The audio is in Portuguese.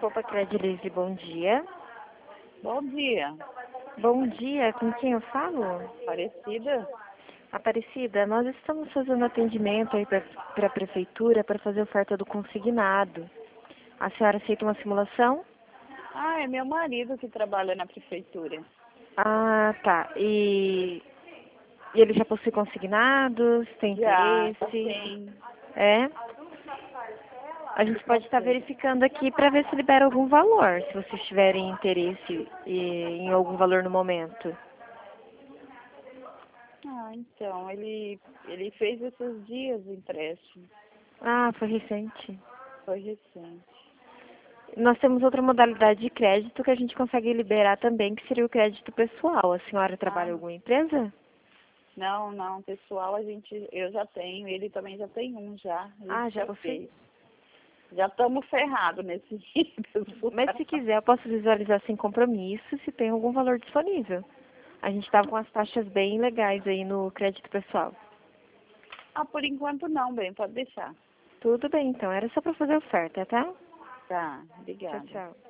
Opa, Credilise, bom dia. Bom dia, Bom dia, com quem eu falo? Aparecida. Aparecida, nós estamos fazendo atendimento aí para a prefeitura para fazer oferta do consignado. A senhora aceita uma simulação? Ah, é meu marido que trabalha na prefeitura. Ah, tá. E ele já possui consignados? Tem Já, interesse? tem. É? A gente pode estar verificando aqui para ver se libera algum valor, se vocês tiverem interesse em algum valor no momento. Ah, então, ele fez esses dias o empréstimo. Ah, foi recente. Foi recente. Nós temos outra modalidade de crédito que a gente consegue liberar também, que seria o crédito pessoal. A senhora trabalha em Ah, alguma empresa? não, pessoal, eu já tenho, ele também já tem um já. Ele Ah, já já possui? fez. Já estamos ferrados nesse Mas se quiser, eu posso visualizar sem compromisso se tem algum valor disponível. A gente estava com as taxas bem legais aí no crédito pessoal. Ah, por enquanto não, bem, pode deixar. Tudo bem, então. Era só para fazer oferta, tá? Tá, Tchau, obrigada. tchau.